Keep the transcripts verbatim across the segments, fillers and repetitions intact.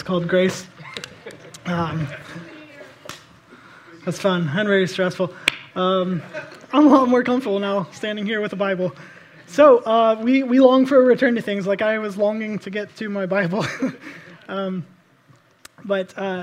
called Grace. Um, that's fun and very stressful. Um, I'm a lot more comfortable now standing here with a Bible. So uh, we, we long for a return to things, like I was longing to get to my Bible. um, but uh,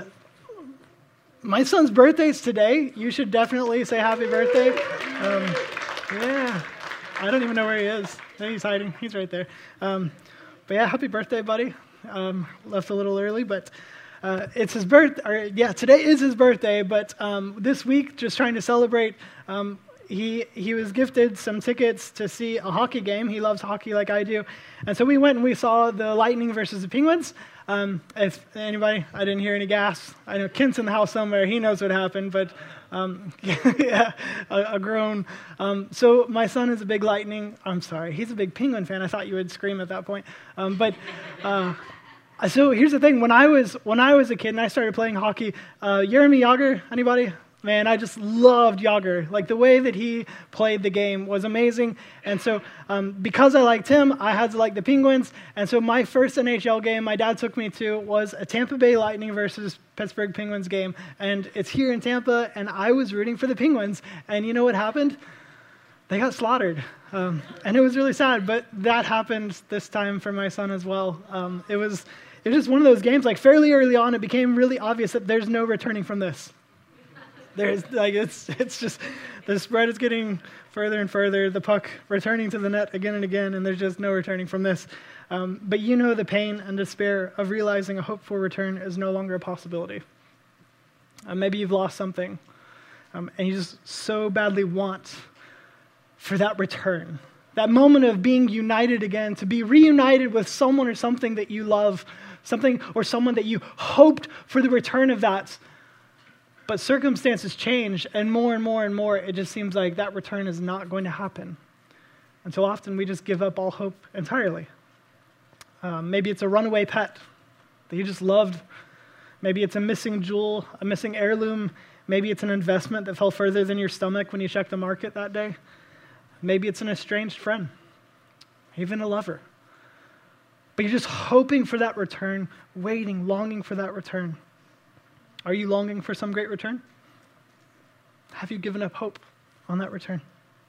my son's birthday's today. You should definitely say happy birthday. Um, yeah, I don't even know where he is. There he's hiding. He's right there. Um, but yeah, happy birthday, buddy. Um, left a little early, but uh, it's his birth. Or, yeah, today is his birthday. But um, this week, just trying to celebrate. Um, He he was gifted some tickets to see a hockey game. He loves hockey like I do. And so we went and we saw the Lightning versus the Penguins. Um, if anybody, I didn't hear any gas. I know Kent's in the house somewhere. He knows what happened, but um, yeah, a, a groan. Um, so my son is a big Lightning. I'm sorry, he's a big Penguin fan. I thought you would scream at that point. Um, but uh, so here's the thing. When I was when I was a kid and I started playing hockey, uh, Jaromir Jagr, anybody? Man, I just loved Jagr. Like, the way that he played the game was amazing. And so um, because I liked him, I had to like the Penguins. And so my first N H L game my dad took me to was a Tampa Bay Lightning versus Pittsburgh Penguins game. And it's here in Tampa, and I was rooting for the Penguins. And you know what happened? They got slaughtered. Um, and it was really sad, but that happened this time for my son as well. Um, it was, it was just one of those games, like fairly early on, it became really obvious that there's no returning from this. There's like it's it's just the spread is getting further and further. The puck returning to the net again and again, and there's just no returning from this. Um, but you know the pain and despair of realizing a hoped-for return is no longer a possibility. Uh, maybe you've lost something, um, and you just so badly want for that return, that moment of being united again, to be reunited with someone or something that you love, something or someone that you hoped for the return of that. But circumstances change, and more and more and more, it just seems like that return is not going to happen. And so often we just give up all hope entirely. Um, maybe it's a runaway pet that you just loved. Maybe it's a missing jewel, a missing heirloom. Maybe it's an investment that fell further than your stomach when you checked the market that day. Maybe it's an estranged friend, even a lover. But you're just hoping for that return, waiting, longing for that return. Are you longing for some great return? Have you given up hope on that return?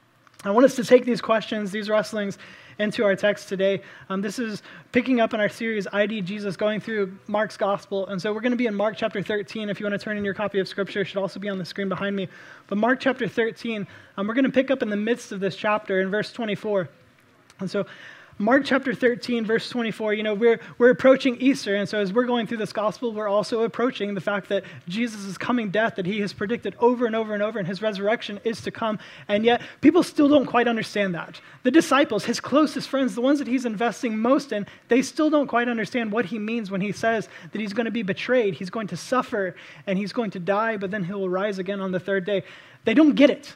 I want us to take these questions, these wrestlings, into our text today. Um, this is picking up in our series, I D Jesus, going through Mark's Gospel. And so we're going to be in Mark chapter thirteen. If you want to turn in your copy of Scripture, it should also be on the screen behind me. But Mark chapter thirteen, um, we're going to pick up in the midst of this chapter in verse twenty-four. And so Mark chapter thirteen, verse twenty-four, you know, we're we're approaching Easter, and so as we're going through this gospel, we're also approaching the fact that Jesus' coming death that he has predicted over and over and over, and his resurrection is to come, and yet people still don't quite understand that. The disciples, his closest friends, the ones that he's investing most in, they still don't quite understand what he means when he says that he's going to be betrayed, he's going to suffer, and he's going to die, but then he will rise again on the third day. They don't get it.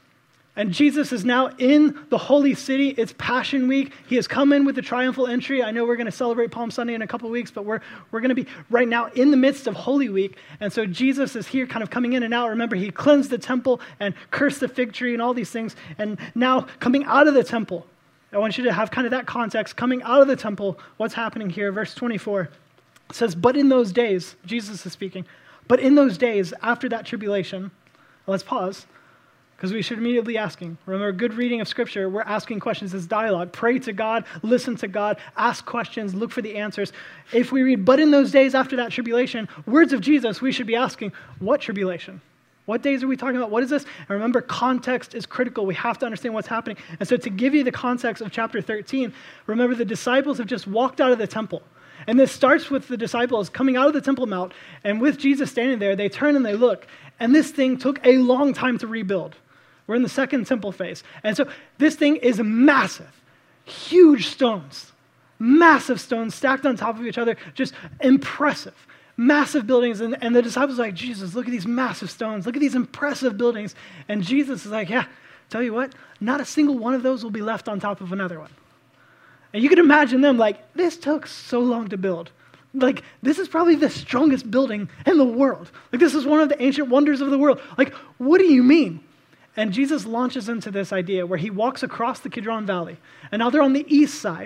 And Jesus is now in the holy city. It's Passion Week. He has come in with a triumphal entry. I know we're going to celebrate Palm Sunday in a couple weeks, but we're we're going to be right now in the midst of Holy Week. And so Jesus is here kind of coming in and out. Remember, he cleansed the temple and cursed the fig tree and all these things. And now coming out of the temple, I want you to have kind of that context. Coming out of the temple, what's happening here? Verse twenty-four says, but in those days, Jesus is speaking, but in those days after that tribulation, let's pause. Because we should immediately be asking. Remember, good reading of Scripture, we're asking questions. It's dialogue. Pray to God, listen to God, ask questions, look for the answers. If we read, but in those days after that tribulation, words of Jesus, we should be asking, what tribulation? What days are we talking about? What is this? And remember, context is critical. We have to understand what's happening. And so to give you the context of chapter thirteen, remember the disciples have just walked out of the temple. And this starts with the disciples coming out of the Temple Mount, and with Jesus standing there, they turn and they look. And this thing took a long time to rebuild. We're in the second temple phase. And so this thing is massive, huge stones, massive stones stacked on top of each other, just impressive, massive buildings. And, and the disciples are like, Jesus, look at these massive stones. Look at these impressive buildings. And Jesus is like, yeah, tell you what, not a single one of those will be left on top of another one. And you can imagine them like, this took so long to build. Like, this is probably the strongest building in the world. Like, this is one of the ancient wonders of the world. Like, what do you mean? And Jesus launches into this idea where he walks across the Kidron Valley. And now they're on the east side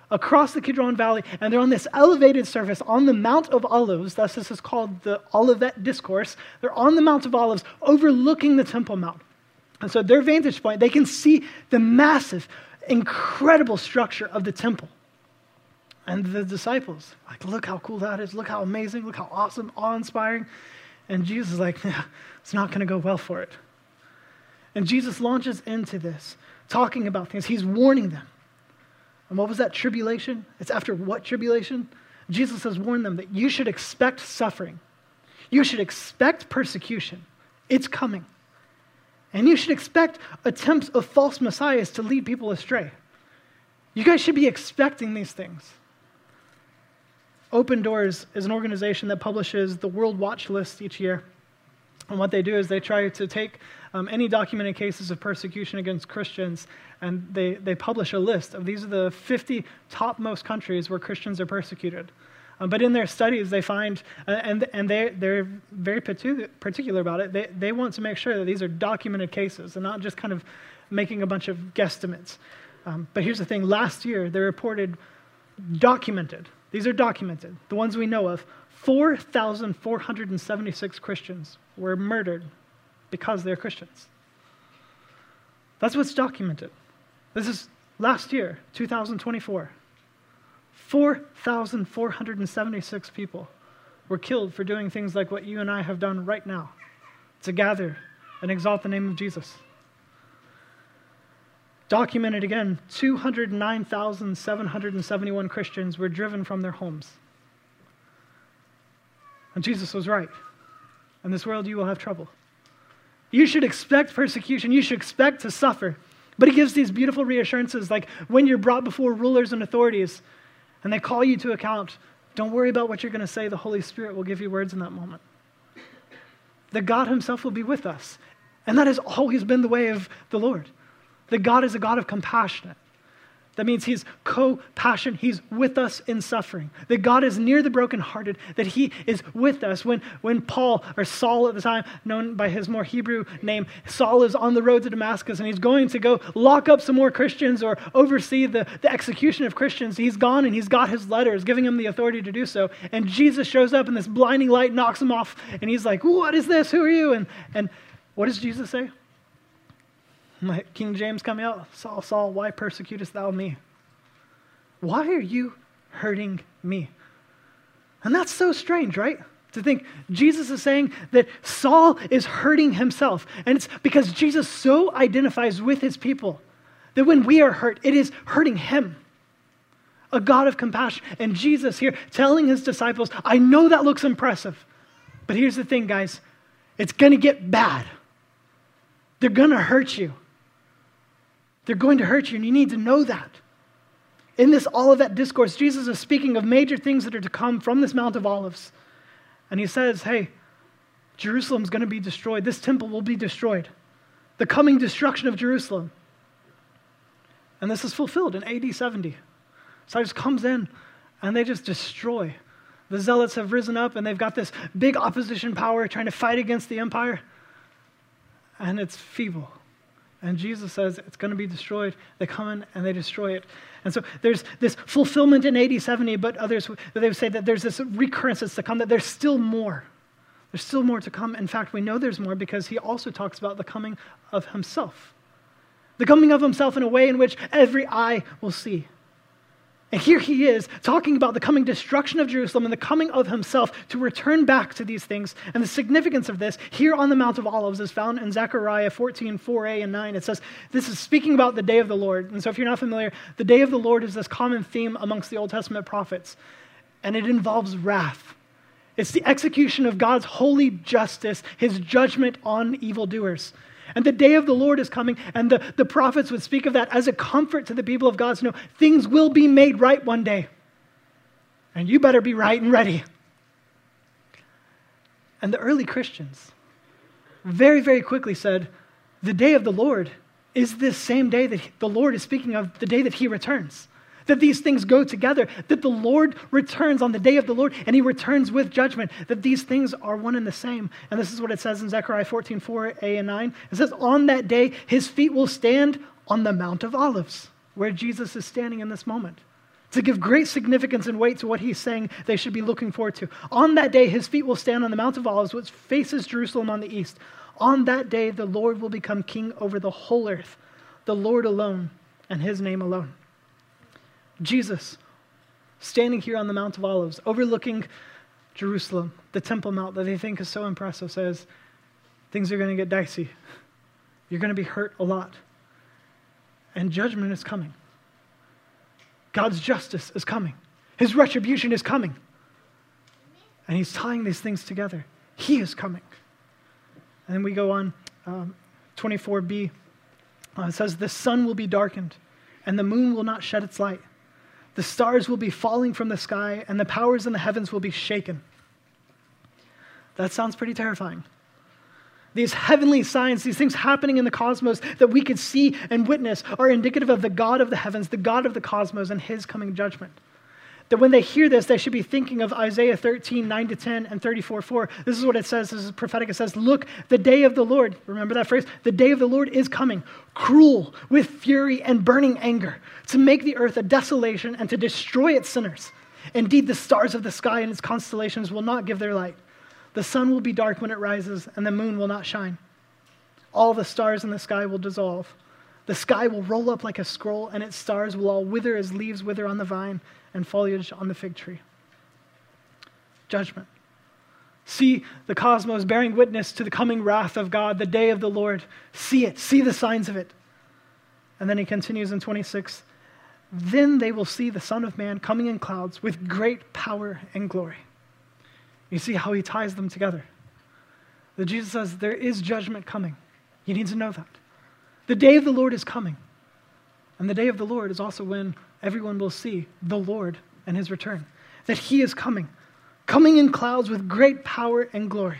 across the Kidron Valley, and they're on this elevated surface on the Mount of Olives. Thus, this is called the Olivet Discourse. They're on the Mount of Olives, overlooking the Temple Mount. And so their vantage point, they can see the massive, incredible structure of the temple. And the disciples, like, look how cool that is. Look how amazing. Look how awesome, awe-inspiring. And Jesus is like, yeah, it's not going to go well for it. And Jesus launches into this, talking about things. He's warning them. And what was that tribulation? It's after what tribulation? Jesus has warned them that you should expect suffering. You should expect persecution. It's coming. And you should expect attempts of false messiahs to lead people astray. You guys should be expecting these things. Open Doors is an organization that publishes the World Watch List each year. And what they do is they try to take um, any documented cases of persecution against Christians, and they, they publish a list of these are the fifty topmost countries where Christians are persecuted. Um, but in their studies, they find, uh, and and they, they're very particular about it, they, they want to make sure that these are documented cases and not just kind of making a bunch of guesstimates. Um, but here's the thing, last year they reported documented, these are documented, the ones we know of, four thousand four hundred seventy-six Christians were murdered because they're Christians. That's what's documented. This is last year, two thousand twenty-four. four thousand four hundred seventy-six people were killed for doing things like what you and I have done right now, to gather and exalt the name of Jesus. Documented again, two hundred nine thousand seven hundred seventy-one Christians were driven from their homes. And Jesus was right. In this world you will have trouble. You should expect persecution. You should expect to suffer. But he gives these beautiful reassurances, like when you're brought before rulers and authorities and they call you to account, don't worry about what you're going to say. The Holy Spirit will give you words in that moment. That God himself will be with us. And that has always been the way of the Lord. That God is a God of compassion. That means he's co-passion. He's with us in suffering. That God is near the brokenhearted. That he is with us. When, when Paul, or Saul at the time, known by his more Hebrew name, Saul is on the road to Damascus and he's going to go lock up some more Christians or oversee the, the execution of Christians. He's gone and he's got his letters giving him the authority to do so. And Jesus shows up and this blinding light knocks him off. And he's like, what is this? Who are you? And, and what does Jesus say? My King James coming out, Saul, Saul, why persecutest thou me? Why are you hurting me? And that's so strange, right? To think Jesus is saying that Saul is hurting himself. And it's because Jesus so identifies with his people that when we are hurt, it is hurting him. A God of compassion. And Jesus here telling his disciples, I know that looks impressive, but here's the thing, guys. It's going to get bad. They're going to hurt you. They're going to hurt you, and you need to know that. In this Olivet Discourse, Jesus is speaking of major things that are to come from this Mount of Olives. And he says, hey, Jerusalem's going to be destroyed. This temple will be destroyed. The coming destruction of Jerusalem. And this is fulfilled in A D seventy. Cyrus comes in, and they just destroy. The Zealots have risen up, and they've got this big opposition power trying to fight against the empire. And it's feeble. And Jesus says it's going to be destroyed. They come in and they destroy it. And so there's this fulfillment in A D seventy, but others, they would say that there's this recurrence that's to come, that there's still more. There's still more to come. In fact, we know there's more because he also talks about the coming of himself. The coming of himself in a way in which every eye will see. And here he is talking about the coming destruction of Jerusalem and the coming of himself to return back to these things. And the significance of this here on the Mount of Olives is found in Zechariah fourteen, four a and nine. It says, this is speaking about the day of the Lord. And so if you're not familiar, the day of the Lord is this common theme amongst the Old Testament prophets. And it involves wrath. It's the execution of God's holy justice, his judgment on evildoers. And the day of the Lord is coming, and the, the prophets would speak of that as a comfort to the people of God to know things will be made right one day. And you better be right and ready. And the early Christians very, very quickly said, the day of the Lord is this same day that the Lord is speaking of, the day that he returns. That these things go together, that the Lord returns on the day of the Lord, and he returns with judgment, that these things are one and the same. And this is what it says in Zechariah fourteen, four a and nine. It says, on that day, his feet will stand on the Mount of Olives, where Jesus is standing in this moment. to give great significance and weight to what he's saying they should be looking forward to. On that day, his feet will stand on the Mount of Olives, which faces Jerusalem on the east. On that day, the Lord will become king over the whole earth, the Lord alone, and his name alone. Jesus, standing here on the Mount of Olives, overlooking Jerusalem, the Temple Mount that they think is so impressive, says, things are going to get dicey. You're going to be hurt a lot. And judgment is coming. God's justice is coming. His retribution is coming. And he's tying these things together. He is coming. And then we go on, um, twenty-four b. Uh, it says, the sun will be darkened, and the moon will not shed its light. The stars will be falling from the sky, and the powers in the heavens will be shaken. That sounds pretty terrifying. These heavenly signs, these things happening in the cosmos that we could see and witness are indicative of the God of the heavens, the God of the cosmos, and his coming judgment. That when they hear this, they should be thinking of Isaiah thirteen, nine to ten, and thirty-four, four. This is what it says. This is prophetic. It says, look, the day of the Lord, remember that phrase? The day of the Lord is coming, cruel, with fury and burning anger, to make the earth a desolation and to destroy its sinners. Indeed, the stars of the sky and its constellations will not give their light. The sun will be dark when it rises, and the moon will not shine. All the stars in the sky will dissolve. The sky will roll up like a scroll, and its stars will all wither as leaves wither on the vine and foliage on the fig tree. Judgment. See the cosmos bearing witness to the coming wrath of God, the day of the Lord. See it. See the signs of it. And then he continues in twenty-six. Then they will see the Son of Man coming in clouds with great power and glory. You see how he ties them together. That Jesus says there is judgment coming. You need to know that. The day of the Lord is coming. And the day of the Lord is also when everyone will see the Lord and his return. That he is coming. Coming in clouds with great power and glory.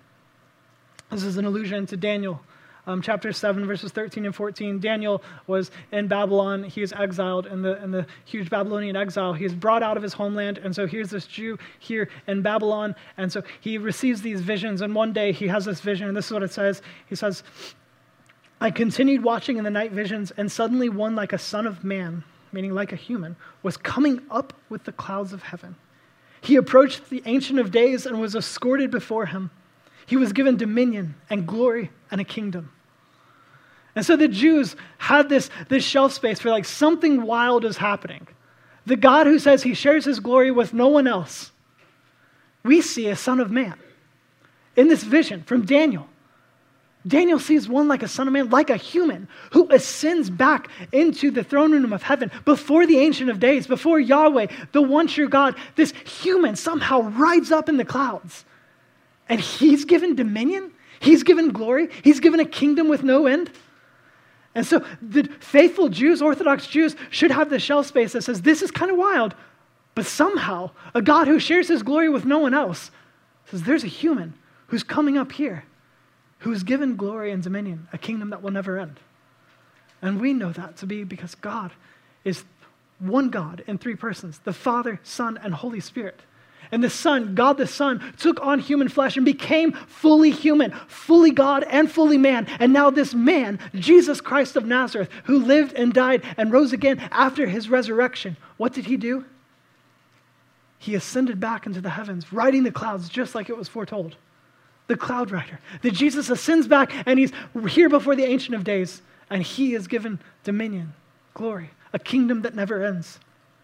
This is an allusion to Daniel. Um, chapter seven, verses thirteen and fourteen. Daniel was in Babylon. He is exiled in the, in the huge Babylonian exile. He is brought out of his homeland. And so here's this Jew here in Babylon. And so he receives these visions. And one day he has this vision. And this is what it says. He says, I continued watching in the night visions, and suddenly one like a son of man, meaning like a human, was coming up with the clouds of heaven. He approached the Ancient of Days and was escorted before him. He was given dominion and glory and a kingdom. And so the Jews had this, this shelf space for like something wild is happening. The God who says he shares his glory with no one else. We see a son of man in this vision from Daniel. Daniel sees one like a son of man, like a human, who ascends back into the throne room of heaven before the Ancient of Days, before Yahweh, the one true God. This human somehow rides up in the clouds. And he's given dominion. He's given glory. He's given a kingdom with no end. And so the faithful Jews, Orthodox Jews, should have the shelf space that says, this is kind of wild, but somehow a God who shares his glory with no one else says, there's a human who's coming up here, who is given glory and dominion, a kingdom that will never end. And we know that to be because God is one God in three persons, the Father, Son, and Holy Spirit. And the Son, God the Son, took on human flesh and became fully human, fully God and fully man. And now this man, Jesus Christ of Nazareth, who lived and died and rose again after his resurrection, what did he do? He ascended back into the heavens, riding the clouds just like it was foretold. The cloud rider. That Jesus ascends back and he's here before the Ancient of Days. And he is given dominion, glory, a kingdom that never ends.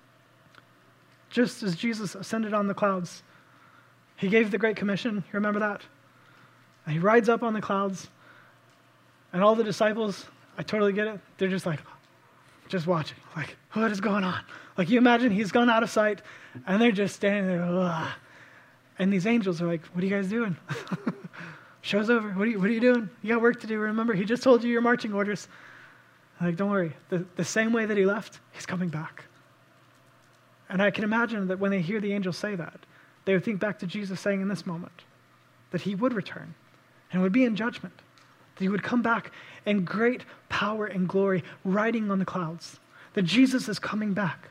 Just as Jesus ascended on the clouds, he gave the Great Commission. You remember that? And he rides up on the clouds. And all the disciples, I totally get it. They're just like, just watching. Like, what is going on? Like, you imagine he's gone out of sight. And they're just standing there. Ugh. And these angels are like, what are you guys doing? Show's over. What are you, what are you doing? You got work to do. Remember, he just told you your marching orders. Like, don't worry. The, the same way that he left, he's coming back. And I can imagine that when they hear the angels say that, they would think back to Jesus saying in this moment that he would return and would be in judgment, that he would come back in great power and glory, riding on the clouds, that Jesus is coming back.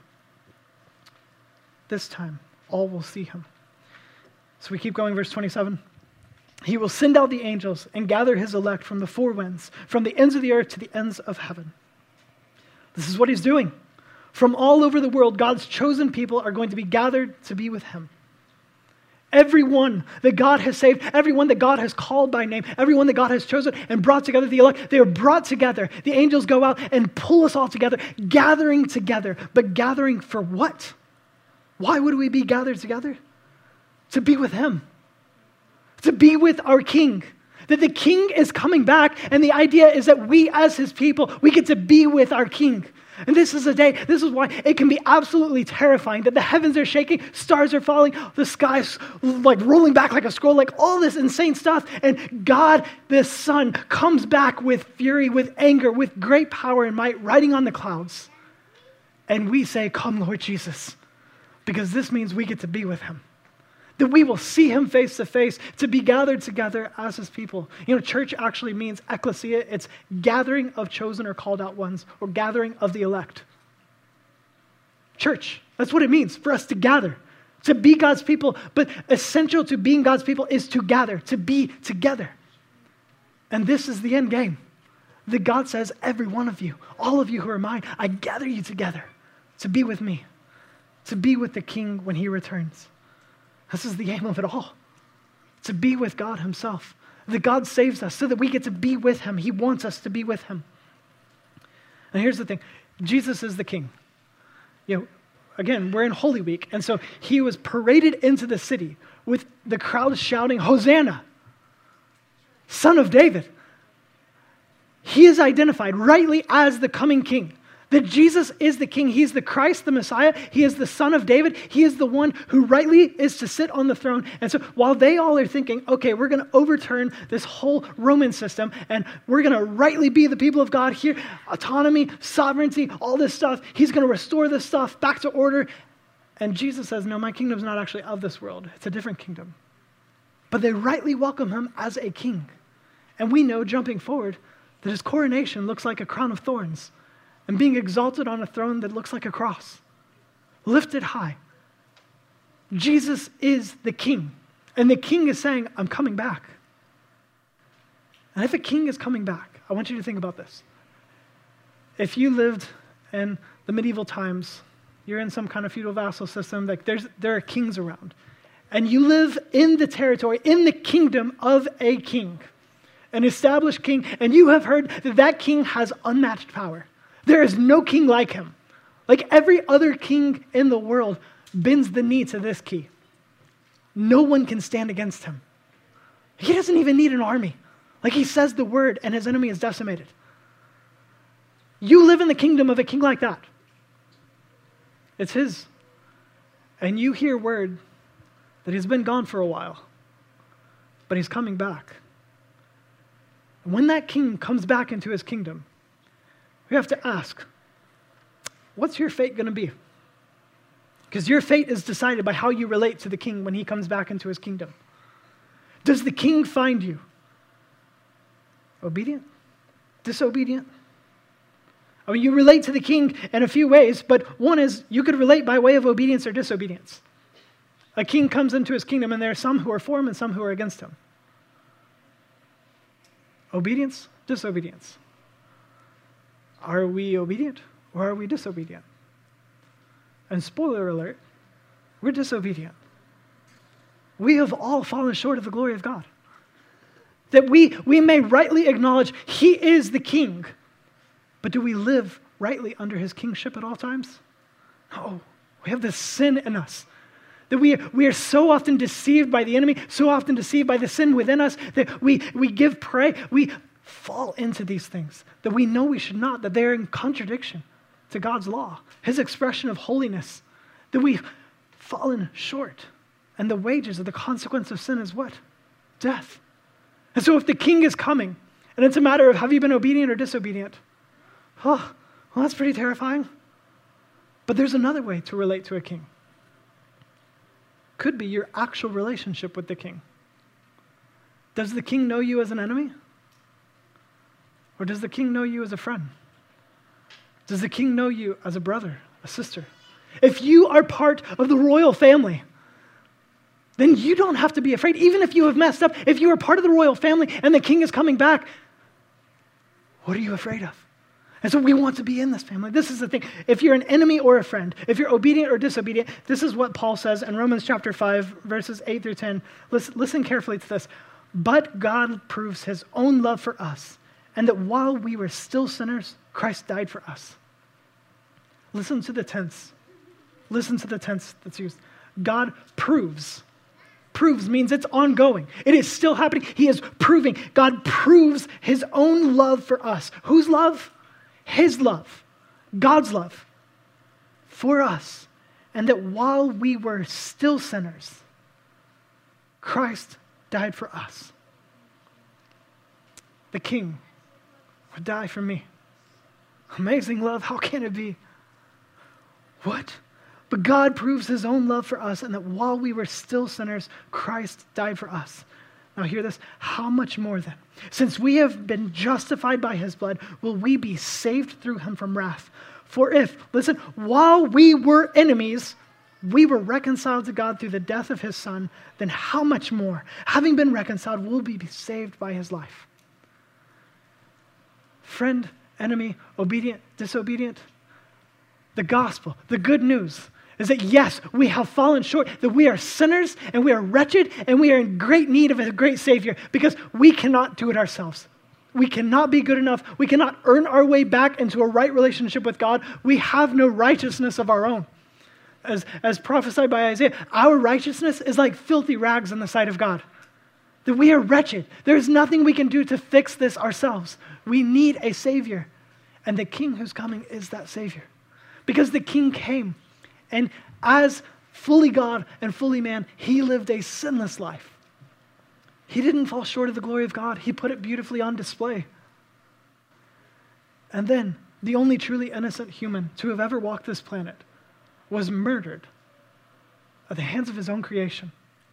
This time, all will see him. So we keep going, verse twenty-seven. He will send out the angels and gather his elect from the four winds, from the ends of the earth to the ends of heaven. This is what he's doing. From all over the world, God's chosen people are going to be gathered to be with him. Everyone that God has saved, everyone that God has called by name, everyone that God has chosen and brought together, the elect, they are brought together. The angels go out and pull us all together, gathering together. But gathering for what? Why would we be gathered together? To be with him. To be with our King. That the King is coming back, and the idea is that we as his people, we get to be with our King. And this is a day, this is why it can be absolutely terrifying that the heavens are shaking, stars are falling, the sky's like rolling back like a scroll, like all this insane stuff. And God, the Son, comes back with fury, with anger, with great power and might, riding on the clouds. And we say, come, Lord Jesus, because this means we get to be with him. That we will see him face to face, to be gathered together as his people. You know, church actually means ecclesia. It's gathering of chosen or called out ones, or gathering of the elect. Church, that's what it means for us to gather, to be God's people. But essential to being God's people is to gather, to be together. And this is the end game. That God says, every one of you, all of you who are mine, I gather you together to be with me, to be with the King when he returns. This is the aim of it all, to be with God himself. That God saves us so that we get to be with him. He wants us to be with him. And here's the thing. Jesus is the King. You know, again, we're in Holy Week, and so he was paraded into the city with the crowd shouting, Hosanna, Son of David. He is identified rightly as the coming King. That Jesus is the King. He's the Christ, the Messiah. He is the Son of David. He is the one who rightly is to sit on the throne. And so while they all are thinking, okay, we're going to overturn this whole Roman system and we're going to rightly be the people of God here, autonomy, sovereignty, all this stuff, he's going to restore this stuff back to order. And Jesus says, no, my kingdom's not actually of this world. It's a different kingdom. But they rightly welcome him as a king. And we know, jumping forward, that his coronation looks like a crown of thorns, and being exalted on a throne that looks like a cross, lifted high. Jesus is the King. And the King is saying, I'm coming back. And if a king is coming back, I want you to think about this. If you lived in the medieval times, you're in some kind of feudal vassal system, like there's there are kings around. And you live in the territory, in the kingdom of a king, an established king, and you have heard that that king has unmatched power. There is no king like him. Like every other king in the world bends the knee to this king. No one can stand against him. He doesn't even need an army. Like he says the word and his enemy is decimated. You live in the kingdom of a king like that. It's his. And you hear word that he's been gone for a while, but he's coming back. When that king comes back into his kingdom, we have to ask, what's your fate going to be? Because your fate is decided by how you relate to the king when he comes back into his kingdom. Does the king find you obedient? Disobedient? I mean, you relate to the king in a few ways, but one is you could relate by way of obedience or disobedience. A king comes into his kingdom and there are some who are for him and some who are against him. Obedience, disobedience. Are we obedient or are we disobedient? And spoiler alert, we're disobedient. We have all fallen short of the glory of God. That we, we may rightly acknowledge he is the king, but do we live rightly under his kingship at all times? No, we have this sin in us. That we, we are so often deceived by the enemy, so often deceived by the sin within us, that we, we give prey, we fall into these things that we know we should not, that they're in contradiction to God's law, his expression of holiness, that we've fallen short. And the wages of the consequence of sin is what? Death. And so if the king is coming, and it's a matter of have you been obedient or disobedient? Oh, well, that's pretty terrifying. But there's another way to relate to a king. Could be your actual relationship with the king. Does the king know you as an enemy? Or does the king know you as a friend? Does the king know you as a brother, a sister? If you are part of the royal family, then you don't have to be afraid. Even if you have messed up, if you are part of the royal family and the king is coming back, what are you afraid of? And so we want to be in this family. This is the thing. If you're an enemy or a friend, if you're obedient or disobedient, this is what Paul says in Romans chapter five, verses eight through ten. Listen, listen carefully to this. But God proves his own love for us, and that while we were still sinners, Christ died for us. Listen to the tense. Listen to the tense that's used. God proves. Proves means it's ongoing. It is still happening. He is proving. God proves his own love for us. Whose love? His love. God's love for us. And that while we were still sinners, Christ died for us. The King would die for me. Amazing love. How can it be? What? But God proves his own love for us, and that while we were still sinners, Christ died for us. Now hear this. How much more then? Since we have been justified by his blood, will we be saved through him from wrath? For if, listen, while we were enemies, we were reconciled to God through the death of his son, then how much more, having been reconciled, will we be saved by his life? Friend, enemy, obedient, disobedient. The gospel, the good news, is that yes, we have fallen short, that we are sinners and we are wretched and we are in great need of a great Savior because we cannot do it ourselves. We cannot be good enough. We cannot earn our way back into a right relationship with God. We have no righteousness of our own. As, as prophesied by Isaiah, our righteousness is like filthy rags in the sight of God. That we are wretched. There is nothing we can do to fix this ourselves. We need a Savior. And the King who's coming is that Savior. Because the King came, and as fully God and fully man, he lived a sinless life. He didn't fall short of the glory of God. He put it beautifully on display. And then, the only truly innocent human to have ever walked this planet was murdered at the hands of his own creation.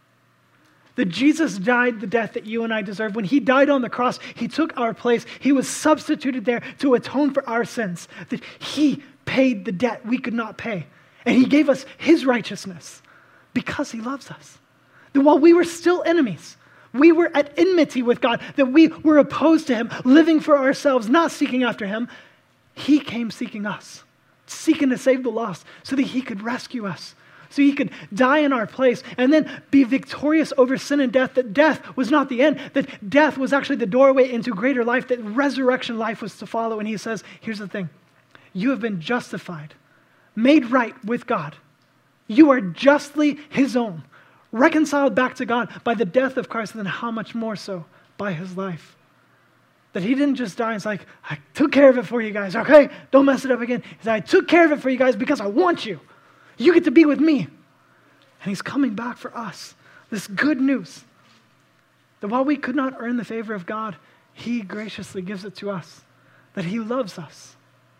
That Jesus died the death that you and I deserve. When he died on the cross, he took our place. He was substituted there to atone for our sins. That he paid the debt we could not pay. And he gave us his righteousness because he loves us. That while we were still enemies, we were at enmity with God, that we were opposed to him, living for ourselves, not seeking after him, he came seeking us, seeking to save the lost so that he could rescue us, so he could die in our place and then be victorious over sin and death, that death was not the end, that death was actually the doorway into greater life, that resurrection life was to follow. And he says, here's the thing. You have been justified, made right with God. You are justly his own, reconciled back to God by the death of Christ, and then how much more so by his life. That he didn't just die. It's like, I took care of it for you guys, okay? Don't mess it up again. He said, I took care of it for you guys because I want you. You get to be with me. And he's coming back for us. This good news. That while we could not earn the favor of God, he graciously gives it to us. That he loves us.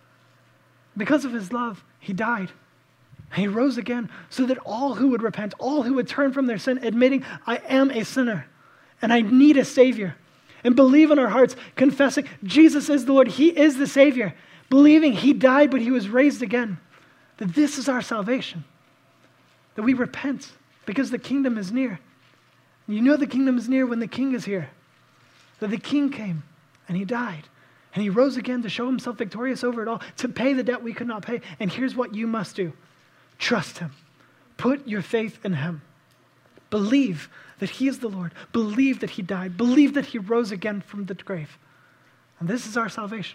Because of his love, he died. And he rose again so that all who would repent, all who would turn from their sin, admitting, I am a sinner and I need a Savior, and believe in our hearts, confessing Jesus is the Lord, he is the Savior, believing he died but he was raised again, that this is our salvation, that we repent because the kingdom is near. You know the kingdom is near when the King is here, that the King came and he died. And he rose again to show himself victorious over it all, to pay the debt we could not pay. And here's what you must do. Trust him. Put your faith in him. Believe that he is the Lord. Believe that he died. Believe that he rose again from the grave. And this is our salvation.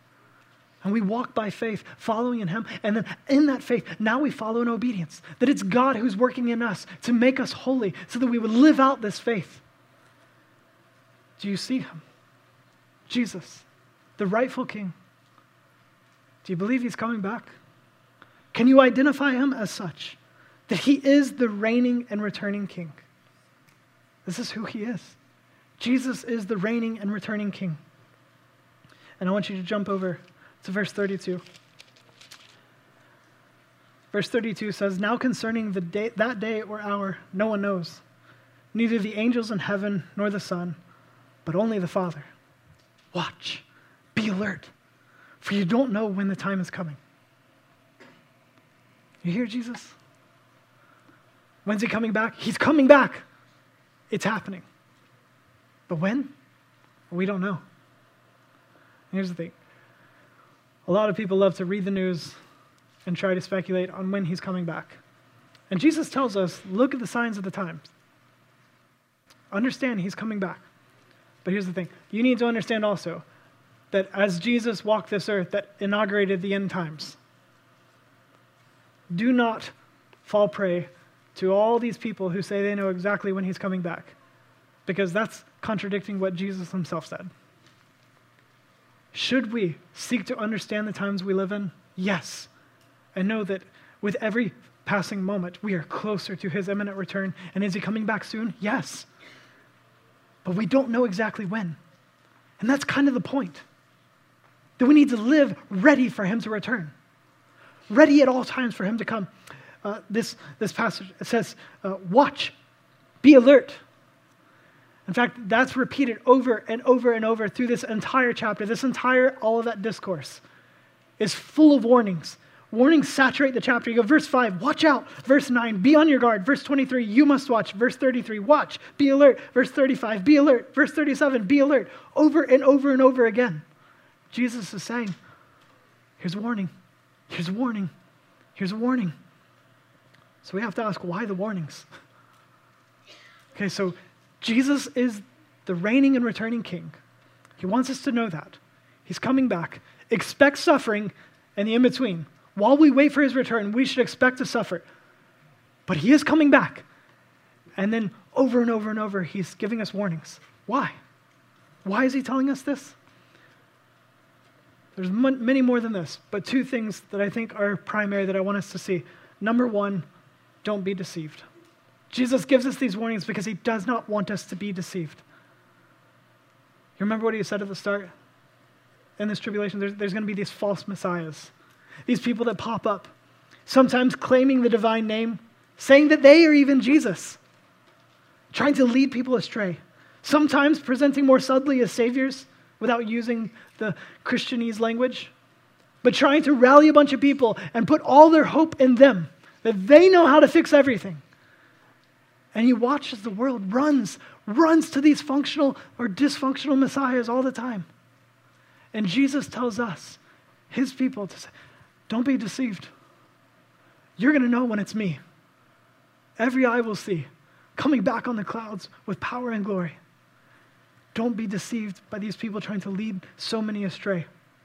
And we walk by faith, following in him. And then in that faith, now we follow in obedience. That it's God who's working in us to make us holy so that we would live out this faith. Do you see him? Jesus, the rightful King. Do you believe he's coming back? Can you identify him as such? That he is the reigning and returning King. This is who he is. Jesus is the reigning and returning King. And I want you to jump over to verse thirty-two. Verse thirty-two says, now concerning the day, that day or hour, no one knows, neither the angels in heaven nor the Son, but only the Father. Watch. Be alert, for you don't know when the time is coming. You hear Jesus? When's he coming back? He's coming back. It's happening. But when? We don't know. Here's the thing. A lot of people love to read the news and try to speculate on when he's coming back. And Jesus tells us, look at the signs of the times. Understand he's coming back. But here's the thing. You need to understand also that as Jesus walked this earth that inaugurated the end times, do not fall prey to all these people who say they know exactly when he's coming back, because that's contradicting what Jesus himself said. Should we seek to understand the times we live in? Yes. And know that with every passing moment, we are closer to his imminent return. And is he coming back soon? Yes. But we don't know exactly when. And that's kind of the point. That we need to live ready for him to return. Ready at all times for him to come. Uh, this, this passage says, uh, watch, be alert. In fact, that's repeated over and over and over through this entire chapter. This entire Olivet Discourse is full of warnings. Warnings saturate the chapter. You go, verse five, watch out. Verse nine, be on your guard. Verse twenty-three, you must watch. Verse thirty-three, watch, be alert. Verse thirty-five, be alert. Verse thirty-seven, be alert. Over and over and over again. Jesus is saying, here's a warning. Here's a warning. Here's a warning. So we have to ask, why the warnings? Okay, so Jesus is the reigning and returning king. He wants us to know that. He's coming back. Expect suffering and the in-between. While we wait for his return, we should expect to suffer. But he is coming back. And then over and over and over, he's giving us warnings. Why? Why is he telling us this? There's m- many more than this, but two things that I think are primary that I want us to see. Number one, don't be deceived. Jesus gives us these warnings because he does not want us to be deceived. You remember what he said at the start? In this tribulation, there's, there's going to be these false messiahs. These people that pop up, sometimes claiming the divine name, saying that they are even Jesus, trying to lead people astray, sometimes presenting more subtly as saviors without using the Christianese language, but trying to rally a bunch of people and put all their hope in them, that they know how to fix everything. And you watch as the world runs, runs to these functional or dysfunctional messiahs all the time. And Jesus tells us, his people, to say, don't be deceived. You're going to know when it's me. Every eye will see, coming back on the clouds with power and glory. Don't be deceived by these people trying to lead so many astray.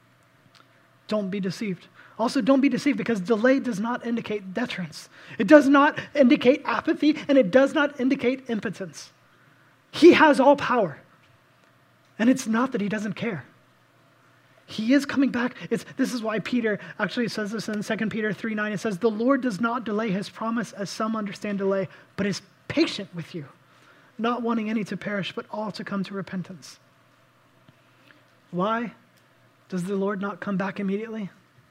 Don't be deceived. Also, don't be deceived because delay does not indicate deterrence. It does not indicate apathy, and it does not indicate impotence. He has all power. And it's not that he doesn't care. He is coming back. It's, this is why Peter actually says this in Second Peter three nine. It says, the Lord does not delay his promise as some understand delay, but is patient with you, not wanting any to perish, but all to come to repentance. Why does the Lord not come back immediately?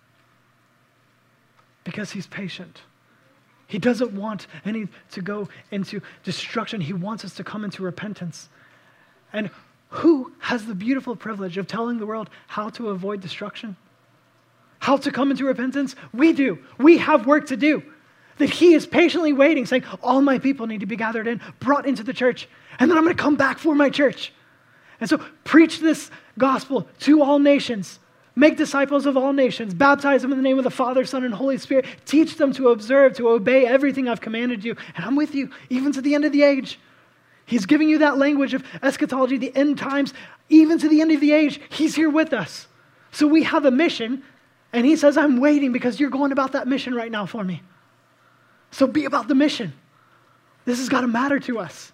Because he's patient. He doesn't want any to go into destruction. He wants us to come into repentance. And who has the beautiful privilege of telling the world how to avoid destruction? How to come into repentance? We do. We have work to do. That he is patiently waiting, saying, all my people need to be gathered in, brought into the church, and then I'm going to come back for my church. And so preach this gospel to all nations. Make disciples of all nations. Baptize them in the name of the Father, Son, and Holy Spirit. Teach them to observe, to obey everything I've commanded you. And I'm with you, even to the end of the age. He's giving you that language of eschatology, the end times, even to the end of the age. He's here with us. So we have a mission, and he says, I'm waiting because you're going about that mission right now for me. So be about the mission. This has got to matter to us.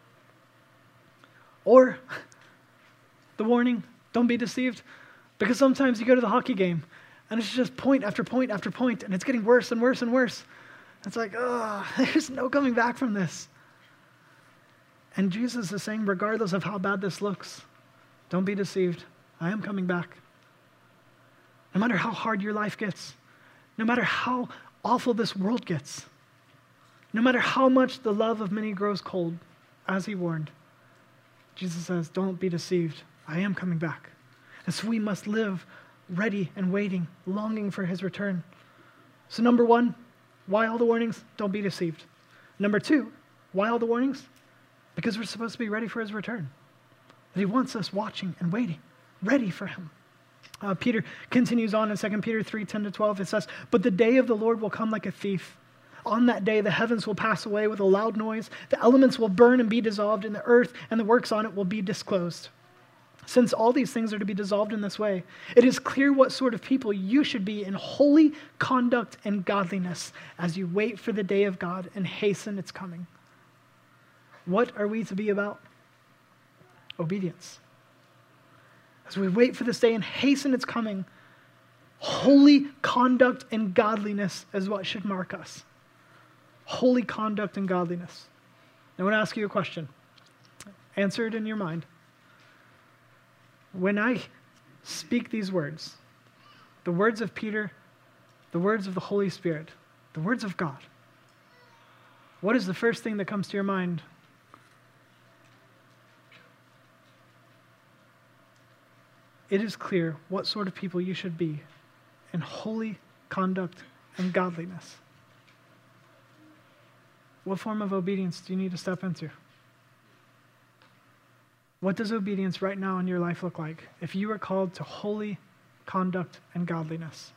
Or the warning, don't be deceived. Because sometimes you go to the hockey game, and it's just point after point after point, and it's getting worse and worse and worse. It's like, oh, there's no coming back from this. And Jesus is saying, regardless of how bad this looks, don't be deceived. I am coming back. No matter how hard your life gets, no matter how awful this world gets, no matter how much the love of many grows cold, as he warned, Jesus says, don't be deceived. I am coming back. And so we must live ready and waiting, longing for his return. So number one, why all the warnings? Don't be deceived. Number two, why all the warnings? Because we're supposed to be ready for his return. That he wants us watching and waiting, ready for him. Uh, Peter continues on in Second Peter three, ten to twelve. It says, "But the day of the Lord will come like a thief. On that day, the heavens will pass away with a loud noise. The elements will burn and be dissolved, and the earth and the works on it will be disclosed. Since all these things are to be dissolved in this way, it is clear what sort of people you should be in holy conduct and godliness as you wait for the day of God and hasten its coming." What are we to be about? Obedience. As we wait for this day and hasten its coming, holy conduct and godliness is what should mark us. Holy conduct and godliness. I want to ask you a question. Answer it in your mind. When I speak these words, the words of Peter, the words of the Holy Spirit, the words of God, what is the first thing that comes to your mind? It is clear what sort of people you should be in holy conduct and godliness. What form of obedience do you need to step into? What does obedience right now in your life look like if you are called to holy conduct and godliness?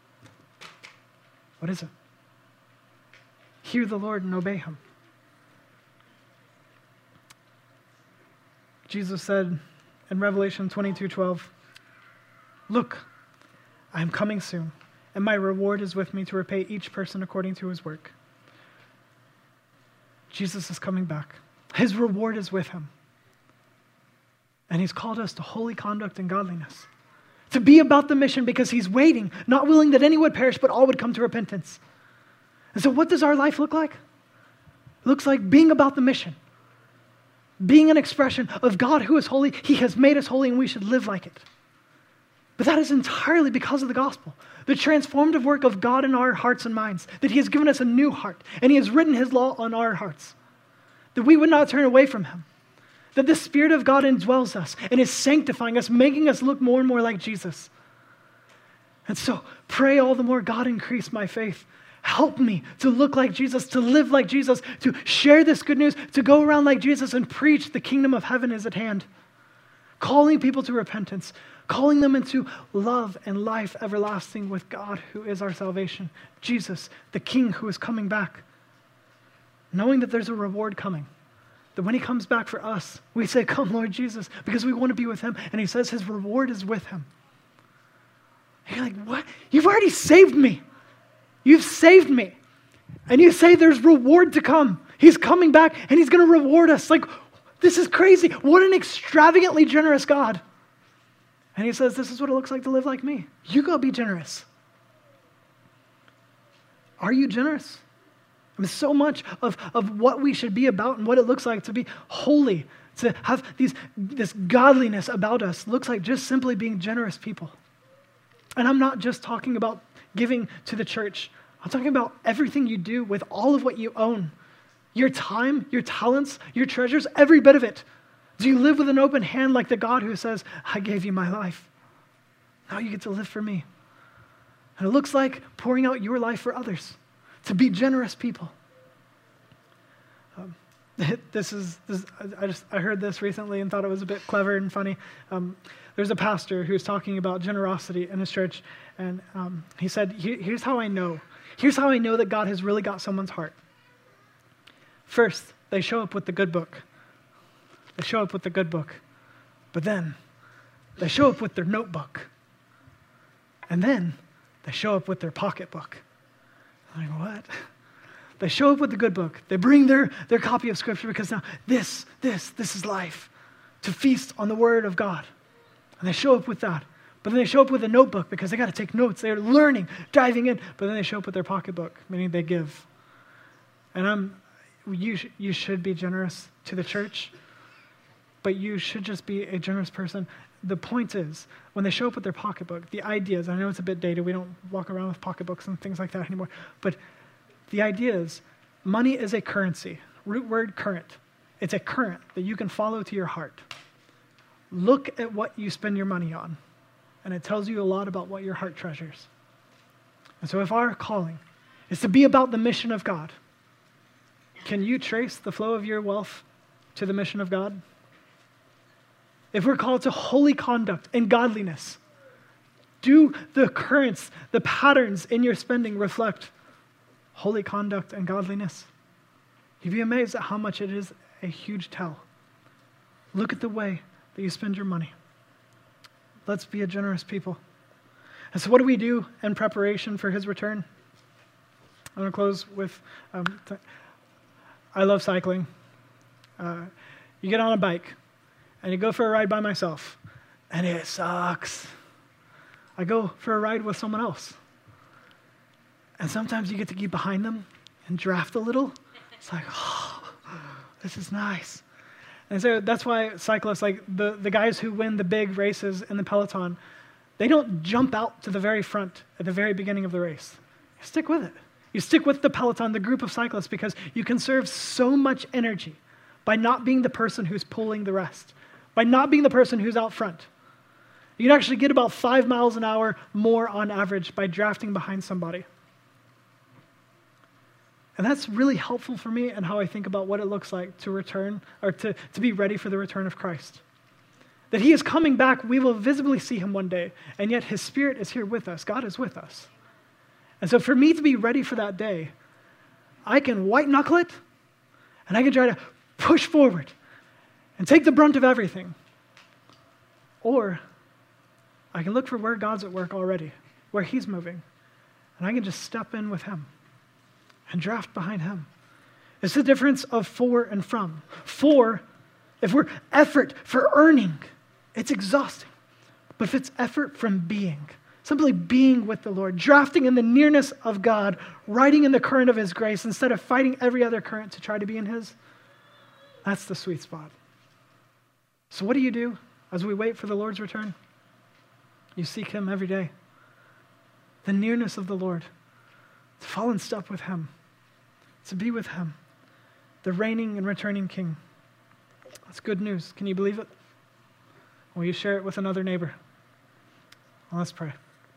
What is it? Hear the Lord and obey him. Jesus said in Revelation twenty-two twelve, "Look, I am coming soon, and my reward is with me to repay each person according to his work." Jesus is coming back. His reward is with him. And he's called us to holy conduct and godliness. To be about the mission because he's waiting, not willing that any would perish, but all would come to repentance. And so what does our life look like? It looks like being about the mission. Being an expression of God who is holy. He has made us holy and we should live like it. But that is entirely because of the gospel. The transformative work of God in our hearts and minds. That he has given us a new heart. And he has written his law on our hearts. That we would not turn away from him. That the Spirit of God indwells us and is sanctifying us, making us look more and more like Jesus. And so pray all the more, "God, increase my faith. Help me to look like Jesus, to live like Jesus, to share this good news, to go around like Jesus and preach the kingdom of heaven is at hand." Calling people to repentance, calling them into love and life everlasting with God who is our salvation. Jesus, the King who is coming back. Knowing that there's a reward coming. That when he comes back for us, we say, "Come, Lord Jesus," because we want to be with him. And he says his reward is with him. And you're like, "What? You've already saved me. You've saved me." And you say there's reward to come. He's coming back and he's going to reward us. Like, this is crazy. What an extravagantly generous God. And he says, this is what it looks like to live like me. You go be generous. Are you generous? I mean, so much of, of what we should be about and what it looks like to be holy, to have these this godliness about us, looks like just simply being generous people. And I'm not just talking about giving to the church. I'm talking about everything you do with all of what you own. Your time, your talents, your treasures, every bit of it. Do you live with an open hand like the God who says, "I gave you my life. Now you get to live for me." And it looks like pouring out your life for others, to be generous people. Um, this is, this, I just I heard this recently and thought it was a bit clever and funny. Um, there's a pastor who's talking about generosity in his church, and um, he said, here's how I know. Here's how I know that God has really got someone's heart. First, they show up with the good book. They show up with the good book. But then, they show up with their notebook. And then, they show up with their pocketbook. I'm like, what? They show up with the good book. They bring their, their copy of Scripture because now this, this, this is life. To feast on the Word of God. And they show up with that. But then they show up with a notebook because they got to take notes. They're learning, diving in. But then they show up with their pocketbook, meaning they give. And I'm, you, sh- you should be generous to the church. But you should just be a generous person. The point is, when they show up with their pocketbook, the idea is, I know it's a bit dated, we don't walk around with pocketbooks and things like that anymore, but the idea is, money is a currency. Root word, current. It's a current that you can follow to your heart. Look at what you spend your money on, and it tells you a lot about what your heart treasures. And so if our calling is to be about the mission of God, can you trace the flow of your wealth to the mission of God? If we're called to holy conduct and godliness, Do the currents, the patterns in your spending reflect holy conduct and godliness? You'd be amazed at how much it is a huge tell. Look at the way that you spend your money. Let's be a generous people. And so what do we do in preparation for his return? I'm going to close with, um, th- I love cycling. Uh, you get on a bike, and you go for a ride by myself, and it sucks. I go for a ride with someone else. And sometimes you get to get behind them and draft a little. It's like, oh, this is nice. And so that's why cyclists, like the, the guys who win the big races in the peloton, they don't jump out to the very front at the very beginning of the race. You stick with it. You stick with the peloton, the group of cyclists, because you conserve so much energy by not being the person who's pulling the rest, by not being the person who's out front. You can actually get about five miles an hour more on average by drafting behind somebody. And that's really helpful for me and how I think about what it looks like to return, or to, to be ready for the return of Christ. That he is coming back, we will visibly see him one day, and yet his Spirit is here with us. God is with us. And so for me to be ready for that day, I can white knuckle it, and I can try to push forward and take the brunt of everything. Or I can look for where God's at work already, where he's moving, and I can just step in with him and draft behind him. It's the difference of for and from. For, if we're effort for earning, it's exhausting. But if it's effort from being, simply being with the Lord, drafting in the nearness of God, riding in the current of his grace instead of fighting every other current to try to be in his, that's the sweet spot. So what do you do as we wait for the Lord's return? You seek him every day. The nearness of the Lord, to fall in step with him, to be with him, the reigning and returning King. That's good news. Can you believe it? Will you share it with another neighbor? Well, let's pray.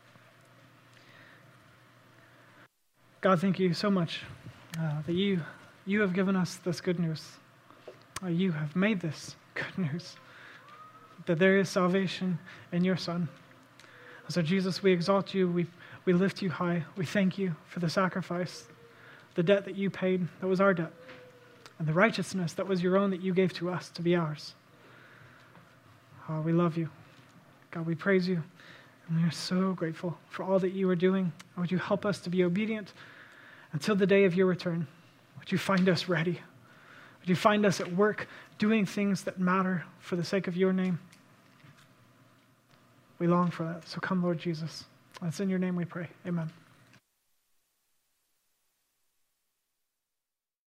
God, thank you so much uh, that you you have given us this good news. Uh, you have made this good news, that there is salvation in your Son. So Jesus, we exalt you, we, we lift you high, we thank you for the sacrifice, the debt that you paid, that was our debt, and the righteousness that was your own that you gave to us to be ours. Uh, we love you. God, we praise you, and we are so grateful for all that you are doing. Would you help us to be obedient until the day of your return? Would you find us ready? Would you find us at work doing things that matter for the sake of your name? We long for that. So come, Lord Jesus. It's in your name we pray. Amen.